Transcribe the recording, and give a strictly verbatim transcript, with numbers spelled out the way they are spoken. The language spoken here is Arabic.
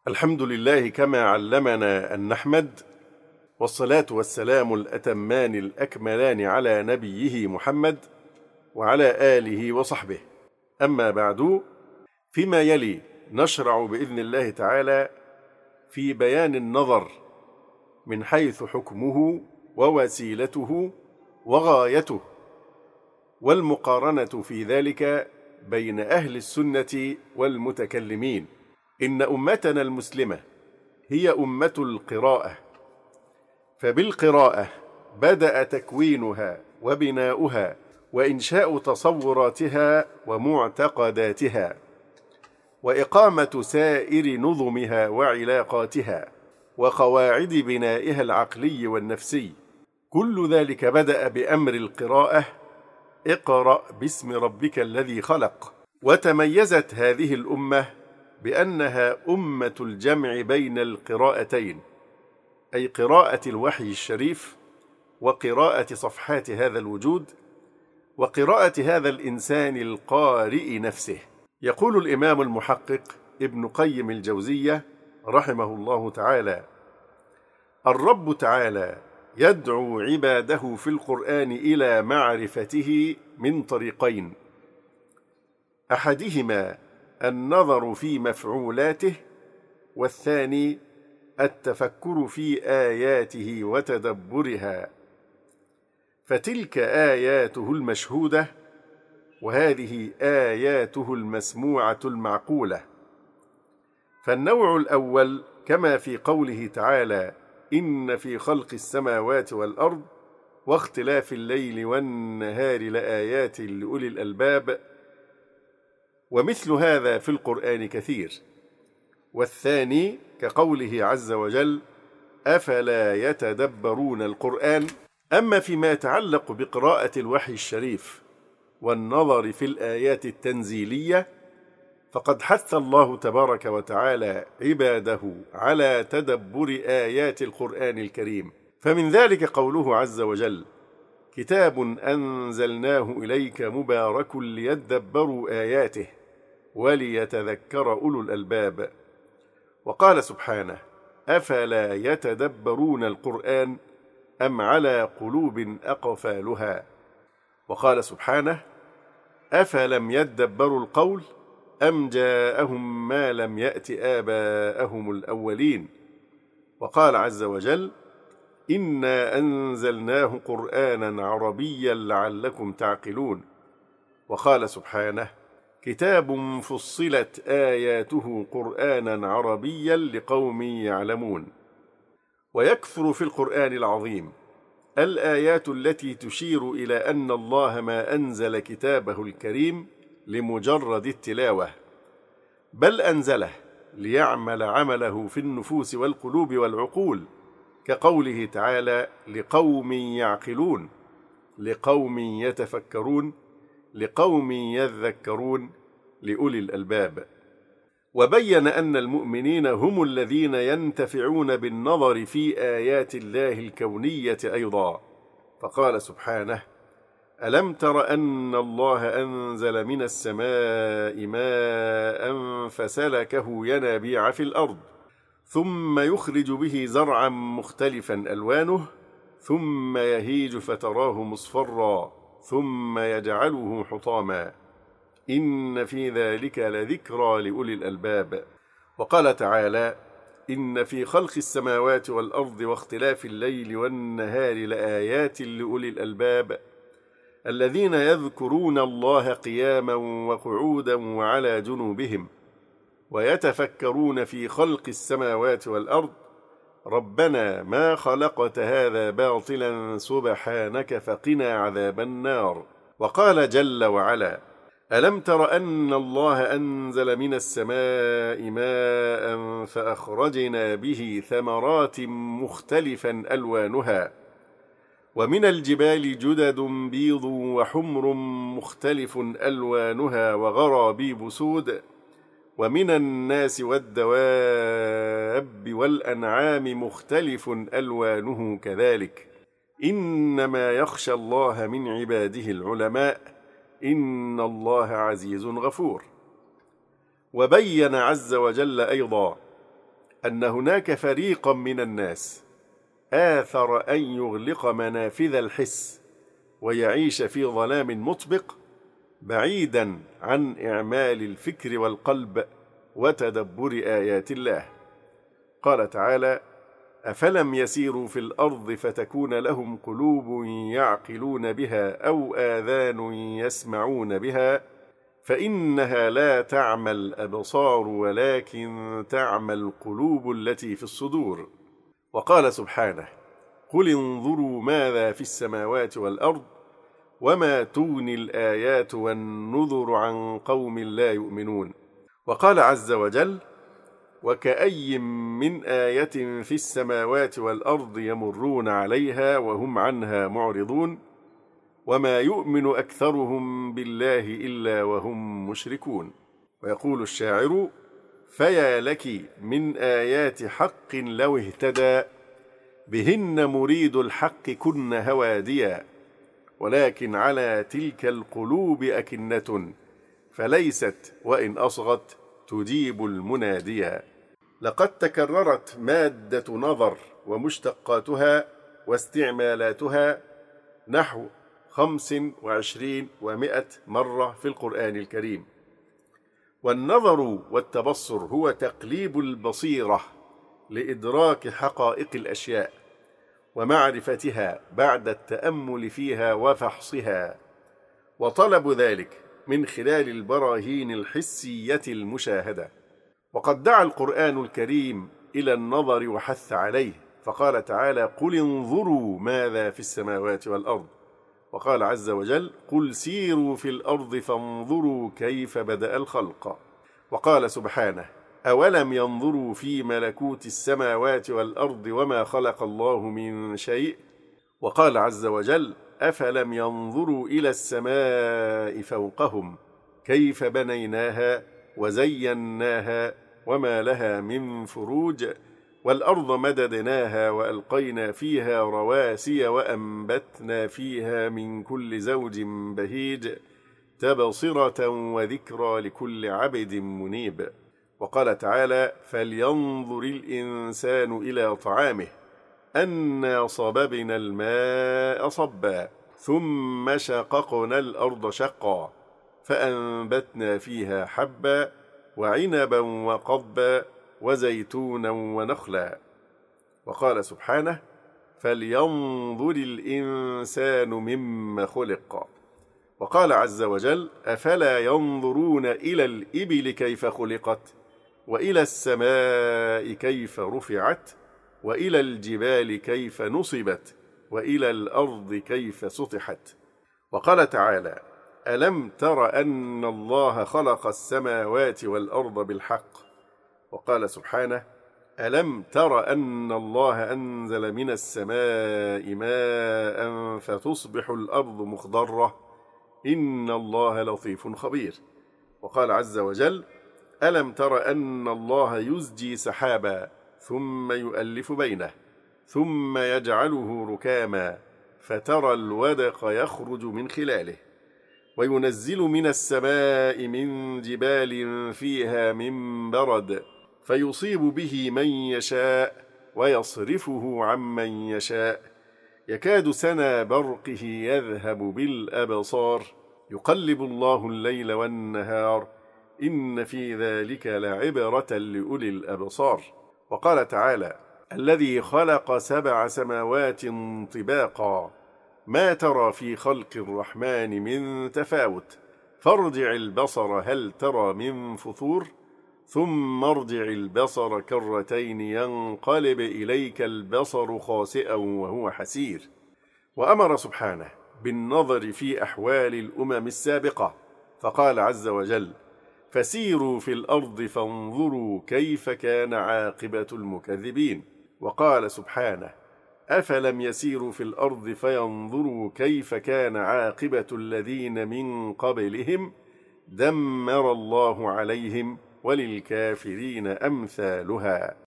الحمد لله كما علمنا أن نحمد، والصلاة والسلام الأتمان الأكملان على نبيه محمد وعلى آله وصحبه. أما بعد، فيما يلي نشرع بإذن الله تعالى في بيان النظر من حيث حكمه ووسيلته وغايته، والمقارنة في ذلك بين أهل السنة والمتكلمين. إن أمتنا المسلمة هي أمة القراءة، فبالقراءة بدأ تكوينها وبناؤها وإنشاء تصوراتها ومعتقداتها وإقامة سائر نظمها وعلاقاتها وقواعد بنائها العقلي والنفسي. كل ذلك بدأ بأمر القراءة: اقرأ باسم ربك الذي خلق. وتميزت هذه الأمة بأنها أمة الجمع بين القراءتين، أي قراءة الوحي الشريف وقراءة صفحات هذا الوجود وقراءة هذا الإنسان القارئ نفسه. يقول الإمام المحقق ابن قيم الجوزية رحمه الله تعالى: الرب تعالى يدعو عباده في القرآن إلى معرفته من طريقين: أحدهما النظر في مفعولاته، والثاني التفكر في آياته وتدبرها. فتلك آياته المشهودة، وهذه آياته المسموعة المعقولة. فالنوع الأول كما في قوله تعالى: إن في خلق السماوات والأرض واختلاف الليل والنهار لآيات لأولي الألباب، ومثل هذا في القرآن كثير. والثاني كقوله عز وجل: أفلا يتدبرون القرآن. أما فيما يتعلق بقراءة الوحي الشريف والنظر في الآيات التنزيلية، فقد حث الله تبارك وتعالى عباده على تدبر آيات القرآن الكريم. فمن ذلك قوله عز وجل: كتاب أنزلناه إليك مبارك ليدبروا آياته وليتذكر أولو الألباب. وقال سبحانه: أفلا يتدبرون القرآن أم على قلوب أقفالها. وقال سبحانه: أفلم يدبروا القول أم جاءهم ما لم يأت آباءهم الأولين. وقال عز وجل: إنا أنزلناه قرآنا عربيا لعلكم تعقلون. وقال سبحانه: كتاب فصلت آياته قرآنا عربيا لقوم يعلمون. ويكثر في القرآن العظيم الآيات التي تشير إلى أن الله ما أنزل كتابه الكريم لمجرد التلاوة، بل أنزله ليعمل عمله في النفوس والقلوب والعقول، كقوله تعالى: لقوم يعقلون، لقوم يتفكرون، لقوم يذكرون، لأولي الألباب. وبين أن المؤمنين هم الذين ينتفعون بالنظر في آيات الله الكونية أيضا، فقال سبحانه: ألم تر أن الله أنزل من السماء ماء فسلكه ينابيع في الأرض ثم يخرج به زرعا مختلفا ألوانه ثم يهيج فتراه مصفرا ثم يجعله حطاما إن في ذلك لذكرى لأولي الألباب. وقال تعالى: إن في خلق السماوات والأرض واختلاف الليل والنهار لآيات لأولي الألباب الذين يذكرون الله قياما وقعودا وعلى جنوبهم ويتفكرون في خلق السماوات والأرض ربنا ما خلقت هذا باطلا سبحانك فقنا عذاب النار. وقال جل وعلا: ألم تر أن الله أنزل من السماء ماء فأخرجنا به ثمرات مختلفا ألوانها ومن الجبال جدد بيض وحمر مختلف ألوانها وغرابيب سود ومن الناس والدواب والأنعام مختلف ألوانه كذلك إنما يخشى الله من عباده العلماء إن الله عزيز غفور. وبين عز وجل أيضا أن هناك فريقا من الناس آثر أن يغلق منافذ الحس ويعيش في ظلام مطبق بعيدا عن إعمال الفكر والقلب وتدبر آيات الله. قال تعالى: أفلم يسيروا في الأرض فتكون لهم قلوب يعقلون بها أو آذان يسمعون بها فإنها لا تعمى الأبصار ولكن تعمى القلوب التي في الصدور. وقال سبحانه: قل انظروا ماذا في السماوات والأرض وما تغني الآيات والنذر عن قوم لا يؤمنون. وقال عز وجل: وكأي من آية في السماوات والأرض يمرون عليها وهم عنها معرضون وما يؤمن أكثرهم بالله إلا وهم مشركون. ويقول الشاعر: فيا لك من آيات حق لو اهتدى بهن مريد الحق كن هواديا ولكن على تلك القلوب أكنة فليست وإن أصغت تجيب المناديا. لقد تكررت مادة نظر ومشتقاتها واستعمالاتها نحو خمس وعشرين ومائة مرة في القرآن الكريم. والنظر والتبصر هو تقليب البصيرة لإدراك حقائق الأشياء ومعرفتها بعد التأمل فيها وفحصها، وطلب ذلك من خلال البراهين الحسية المشاهدة. وقد دعا القرآن الكريم إلى النظر وحث عليه، فقال تعالى: قل انظروا ماذا في السماوات والأرض. وقال عز وجل: قل سيروا في الأرض فانظروا كيف بدأ الخلق. وقال سبحانه: أولم ينظروا في ملكوت السماوات والأرض وما خلق الله من شيء. وقال عز وجل: أفلم ينظروا إلى السماء فوقهم كيف بنيناها وزيناها وما لها من فروج والأرض مددناها وألقينا فيها رواسي وأنبتنا فيها من كل زوج بهيج تبصرة وذكرى لكل عبد منيب. وقال تعالى: فلينظر الإنسان إلى طعامه أنا صببنا الماء صبا ثم شققنا الأرض شقا فأنبتنا فيها حبا وعنبا وقضبا وزيتونا ونخلا. وقال سبحانه: فلينظر الإنسان مما خلق. وقال عز وجل: أفلا ينظرون إلى الإبل كيف خلقت وإلى السماء كيف رفعت وإلى الجبال كيف نصبت وإلى الأرض كيف سطحت. وقال تعالى: ألم تر أن الله خلق السماوات والأرض بالحق. وقال سبحانه: ألم تر أن الله أنزل من السماء ماء فتصبح الأرض مخضرة إن الله لطيف خبير. وقال عز وجل: ألم تر أن الله يزجي سحابا ثم يؤلف بينه ثم يجعله ركاما فترى الودق يخرج من خلاله وينزل من السماء من جبال فيها من برد فيصيب به من يشاء ويصرفه عمن يشاء يكاد سنا برقه يذهب بالأبصار يقلب الله الليل والنهار إن في ذلك لعبرة لأولي الأبصار. وقال تعالى: الذي خلق سبع سماوات طباقا ما ترى في خلق الرحمن من تفاوت فارجع البصر هل ترى من فطور ثم ارجع البصر كرتين ينقلب إليك البصر خاسئا وهو حسير. وأمر سبحانه بالنظر في أحوال الأمم السابقة، فقال عز وجل: فسيروا في الأرض فانظروا كيف كان عاقبة المكذبين. وقال سبحانه: أفلم يسيروا في الأرض فينظروا كيف كان عاقبة الذين من قبلهم دمر الله عليهم وللكافرين أمثالها.